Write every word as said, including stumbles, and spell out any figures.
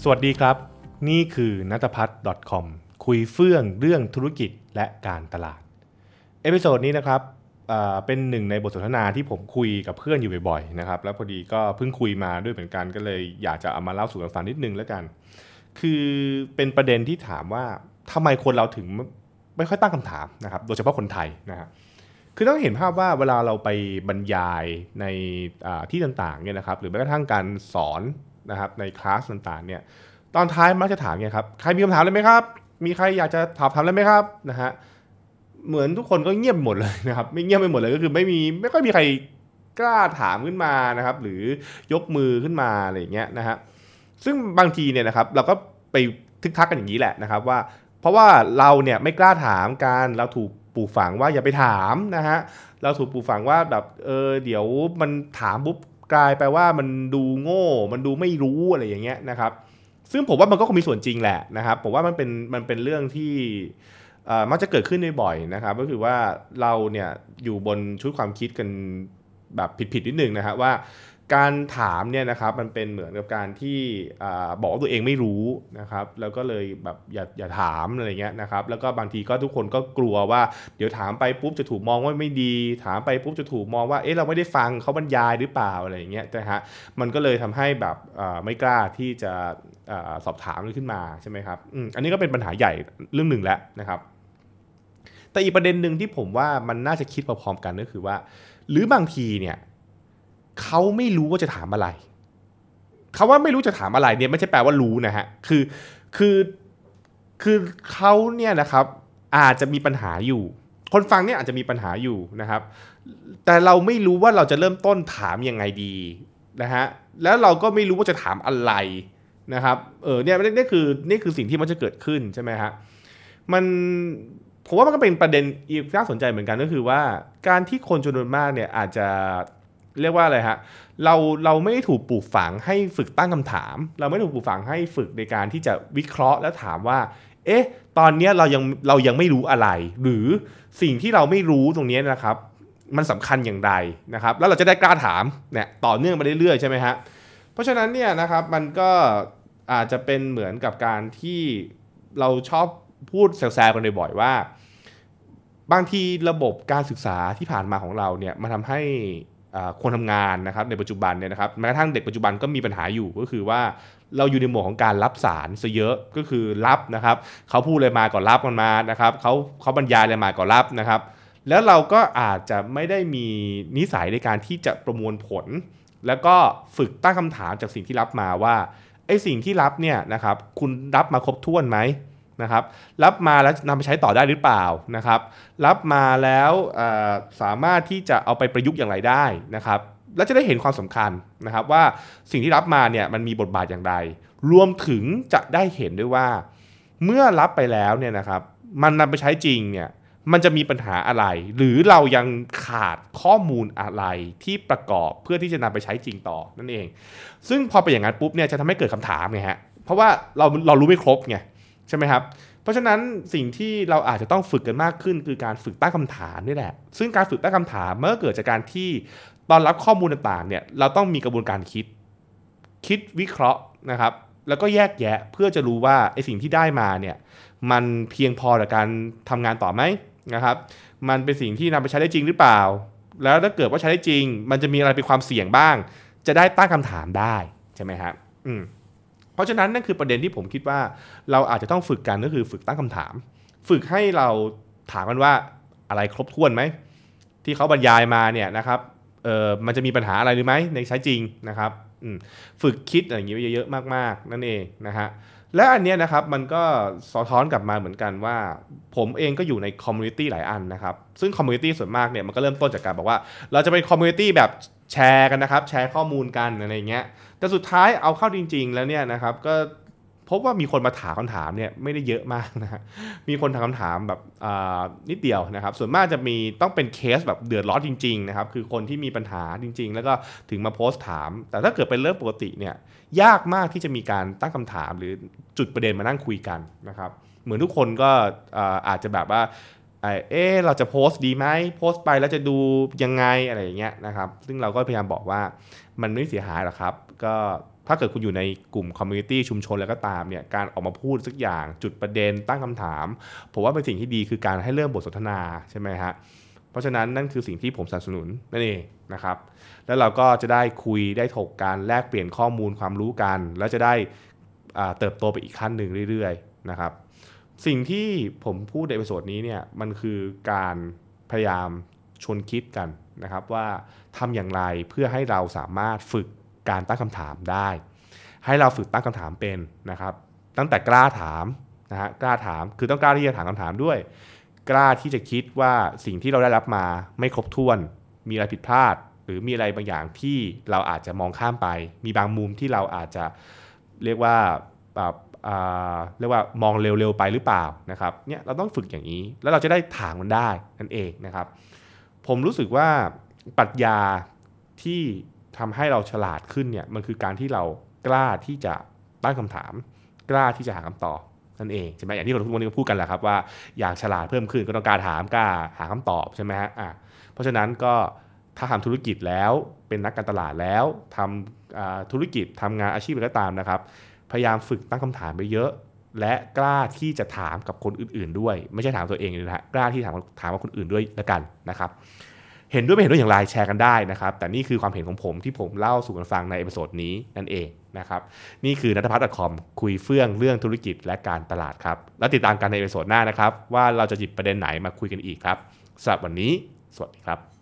สวัสดีครับนี่คือณัฐพัฒน์ .com คุยเฟื่องเรื่องธุรกิจและการตลาดเอพิโซดนี้นะครับเป็นหนึ่งในบทสนทนาที่ผมคุยกับเพื่อนอยู่บ่อยๆนะครับแล้วพอดีก็เพิ่งคุยมาด้วยเหมือนกันก็เลยอยากจะเอามาเล่าสู่กันฟังนิดนึงแล้วกันคือเป็นประเด็นที่ถามว่าทำไมคนเราถึงไม่ค่อยตั้งคำถามนะครับโดยเฉพาะคนไทยนะครับคือต้องเห็นภาพว่าเวลาเราไปบรรยายในที่ต่างๆเนี่ยนะครับหรือแม้กระทั่งการสอนนะครับในคลาสต่างๆเนี่ยตอนท้ายมักจะถามไงครับใครมีคำถามอะไรไหมครับมีใครอยากจะถามถามอะไรไหมครับนะฮะเหมือนทุกคนก็เงียบหมดเลยนะครับไม่เงียบไปหมดเลยก็คือไม่มีไม่ค่อยมีใครกล้าถามขึ้นมานะครับหรือยกมือขึ้นมาอะไรอย่างเงี้ยนะฮะซึ่งบางทีเนี่ยนะครับเราก็ไปทึกทักกันอย่างนี้แหละนะครับว่าเพราะว่าเราเนี่ยไม่กล้าถามกันเราถูกปลูกฝังว่าอย่าไปถามนะฮะเราถูกปลูกฝังว่าแบบเออเดี๋ยวมันถามปุ๊บกลายไปว่ามันดูโง่มันดูไม่รู้อะไรอย่างเงี้ยนะครับซึ่งผมว่ามันก็คงมีส่วนจริงแหละนะครับผมว่ามันเป็นมันเป็นเรื่องที่มักจะเกิดขึ้นบ่อยๆนะครับก็คือว่าเราเนี่ยอยู่บนชุดความคิดกันแบบผิดๆนิดนึงนะครับว่าการถามเนี่ยนะครับมันเป็นเหมือนกับการที่บอกว่าตัวเองไม่รู้นะครับแล้วก็เลยแบบอย่าอย่าถามอะไรเงี้ยนะครับแล้วก็บางทีก็ทุกคนก็กลัวว่าเดี๋ยวถามไปปุ๊บจะถูกมองว่าไม่ดีถามไปปุ๊บจะถูกมองว่าเอ๊ะเราไม่ได้ฟังเขาบรรยายหรือเปล่าอะไรเงี้ยแต่ฮะมันก็เลยทำให้แบบไม่กล้าที่จะสอบถามขึ้นมาใช่ไหมครับอันนี้ก็เป็นปัญหาใหญ่เรื่องหนึ่งแล้วนะครับแต่อีกประเด็นหนึ่งที่ผมว่ามันน่าจะคิดพร้อมๆกันก็คือว่าหรือบางทีเนี่ยเขาไม่รู้ว่าจะถามอะไรคำว่าไม่รู้จะถามอะไรเนี่ยไม่ใช่แปลว่ารู้นะฮะคือคือคือเขาเนี่ยนะครับอาจจะมีปัญหาอยู่คนฟังเนี่ยอาจจะมีปัญหาอยู่นะครับแต่เราไม่รู้ว่าเราจะเริ่มต้นถามยังไงดีนะฮะแล้วเราก็ไม่รู้ว่าจะถามอะไรนะครับเออเนี่ยนี่คือนี่คือสิ่งที่มันจะเกิดขึ้นใช่ไหมฮะมันผมว่ามันก็เป็นประเด็นอีกน่าสนใจเหมือนกันก็คือว่าการที่คนจำนวนมากเนี่ยอาจจะเรียกว่าอะไรฮะเราเราไม่ได้ถูกปลูกฝังให้ฝึกตั้งคำถามเราไม่ถูกปลูกฝังให้ฝึกในการที่จะวิเคราะห์แล้วถามว่าเอ๊ะตอนนี้เรายังเรายังไม่รู้อะไรหรือสิ่งที่เราไม่รู้ตรงนี้นะครับมันสำคัญอย่างไรนะครับแล้วเราจะได้กล้าถามเนี่ยต่อเนื่องไปเรื่อยๆใช่ไหมฮะเพราะฉะนั้นเนี่ยนะครับมันก็อาจจะเป็นเหมือนกับการที่เราชอบพูดแซวๆกันบ่อยๆว่าบางทีระบบการศึกษาที่ผ่านมาของเราเนี่ยมันทำให้คนทำงานนะครับในปัจจุบันเนี่ยนะครับแม้กระทั่งเด็กปัจจุบันก็มีปัญหาอยู่ก็คือว่าเราอยู่ในโหมดของการรับสารซะเยอะก็คือรับนะครับเขาพูดอะไรมาก็รับกันมานะครับเขาเขาบรรยายอะไรมาก็รับนะครับแล้วเราก็อาจจะไม่ได้มีนิสัยในการที่จะประมวลผลแล้วก็ฝึกตั้งคำถามจากสิ่งที่รับมาว่าไอ้สิ่งที่รับเนี่ยนะครับคุณรับมาครบถ้วนไหมนะครับรับมาแล้วนำไปใช้ต่อได้หรือเปล่านะครับรับมาแล้วสามารถที่จะเอาไปประยุกต์อย่างไรได้นะครับและจะได้เห็นความสำคัญนะครับว่าสิ่งที่รับมาเนี่ยมันมีบทบาทอย่างไรรวมถึงจะได้เห็นด้วยว่าเมื่อรับไปแล้วเนี่ยนะครับมันนำไปใช้จริงเนี่ยมันจะมีปัญหาอะไรหรือเรายังขาดข้อมูลอะไรที่ประกอบเพื่อที่จะนำไปใช้จริงต่อนั่นเองซึ่งพอเป็นอย่างนั้นปุ๊บเนี่ยจะทำให้เกิดคำถามไงฮะเพราะว่าเราเรารู้ไม่ครบไงใช่ไหมครับเพราะฉะนั้นสิ่งที่เราอาจจะต้องฝึกกันมากขึ้นคือการฝึกตั้งคำถามนี่แหละซึ่งการฝึกตั้งคำถามเมื่อเกิดจากการที่ตอนรับข้อมูลต่างๆเนี่ยเราต้องมีกระบวนการคิดคิดวิเคราะห์นะครับแล้วก็แยกแยะเพื่อจะรู้ว่าไอ้สิ่งที่ได้มาเนี่ยมันเพียงพอต่อการทำงานต่อไหมนะครับมันเป็นสิ่งที่นำไปใช้ได้จริงหรือเปล่าแล้วถ้าเกิดว่าใช้ได้จริงมันจะมีอะไรเป็นความเสี่ยงบ้างจะได้ตั้งคำถามได้ใช่ไหมครับอืมเพราะฉะนั้นนั่นคือประเด็นที่ผมคิดว่าเราอาจจะต้องฝึกกันก็คือฝึกตั้งคำถามฝึกให้เราถามกันว่าอะไรครบถ้วนไหมที่เขาบรรยายมาเนี่ยนะครับเออมันจะมีปัญหาอะไรหรือไหมในใช้จริงนะครับฝึกคิดอย่างนี้เยอะๆมากๆนั่นเองนะฮะและอันนี้นะครับมันก็สะท้อนกลับมาเหมือนกันว่าผมเองก็อยู่ในคอมมูนิตี้หลายอันนะครับซึ่งคอมมูนิตี้ส่วนมากเนี่ยมันก็เริ่มต้นจากการบอกว่าเราจะเป็นคอมมูนิตี้แบบแชร์กันนะครับแชร์ข้อมูลกันอะไรเงี้ยแต่สุดท้ายเอาเข้าจริงๆแล้วเนี่ยนะครับก็พบว่ามีคนมาถามคำถามเนี่ยไม่ได้เยอะมากนะฮะมีคนถามคำถามแบบนิดเดียวนะครับส่วนมากจะมีต้องเป็นเคสแบบเดือดร้อนจริงๆนะครับคือคนที่มีปัญหาจริงๆแล้วก็ถึงมาโพสต์ถามแต่ถ้าเกิดเป็นเรื่องปกติเนี่ยยากมากที่จะมีการตั้งคำถามหรือจุดประเด็นมานั่งคุยกันนะครับเหมือนทุกคนก็อาจจะแบบว่าเออเราจะโพสต์ดีไหมโพสต์ไปแล้วจะดูยังไงอะไรอย่างเงี้ยนะครับซึ่งเราก็พยายามบอกว่ามันไม่เสียหายหรอกครับก็ถ้าเกิดคุณอยู่ในกลุ่มคอมมูนิตี้ชุมชนแล้วก็ตามเนี่ยการออกมาพูดสักอย่างจุดประเด็นตั้งคำถามผมว่าเป็นสิ่งที่ดีคือการให้เริ่มบทสนทนาใช่ไหมฮะเพราะฉะนั้นนั่นคือสิ่งที่ผมสนับสนุนนั่นเองนะครับแล้วเราก็จะได้คุยได้ถกการแลกเปลี่ยนข้อมูลความรู้กันแล้วจะได้เติบโตไปอีกขั้นหนึ่งเรื่อยๆนะครับสิ่งที่ผมพูดในเอพิโซดนี้เนี่ยมันคือการพยายามชวนคิดกันนะครับว่าทำอย่างไรเพื่อให้เราสามารถฝึกการตั้งคำถามได้ให้เราฝึกตั้งคำถามเป็นนะครับตั้งแต่กล้าถามนะฮะกล้าถามคือต้องกล้าที่จะถามคำถามด้วยกล้าที่จะคิดว่าสิ่งที่เราได้รับมาไม่ครบถ้วนมีอะไรผิดพลาดหรือมีอะไรบางอย่างที่เราอาจจะมองข้ามไปมีบางมุมที่เราอาจจะเรียกว่าแบบเรียกว่ามองเร็วๆไปหรือเปล่านะครับเนี่ยเราต้องฝึกอย่างนี้แล้วเราจะได้ถามมันได้นั่นเองนะครับผมรู้สึกว่าปรัชญาที่ทำให้เราฉลาดขึ้นเนี่ยมันคือการที่เรากล้าที่จะตั้งคำถามกล้าที่จะหาคำตอบนั่นเองใช่ไหมอย่างที่คนทุกวันนี้ก็พูดกันแหละครับว่าอยากฉลาดเพิ่มขึ้นก็ต้องกล้าถามกล้าหาคำตอบใช่ไหมฮะอ่ะเพราะฉะนั้นก็ถ้าทำธุรกิจแล้วเป็นนักการตลาดแล้วทำธุรกิจทำงานอาชีพอะไรก็ตามนะครับพยายามฝึกตั้งคำถามไปเยอะและกล้าที่จะถามกับคนอื่นๆด้วยไม่ใช่ถามตัวเองเลยนะฮะกล้าที่ถามถามกับคนอื่นด้วยแล้วกันนะครับเห็นด้วยไม่เห็นด้วยอย่างไรแชร์กันได้นะครับแต่นี่คือความเห็นของผมที่ผมเล่าสู่กันฟังในเอพิโซดนี้นั่นเองนะครับนี่คือนัทพัฒน์ .com คุยเฟื่องเรื่องธุรกิจและการตลาดครับแล้วติดตามกันในเอพิโซดหน้านะครับว่าเราจะหยิบประเด็นไหนมาคุยกันอีกครับสำหรับวันนี้สวัสดีครับ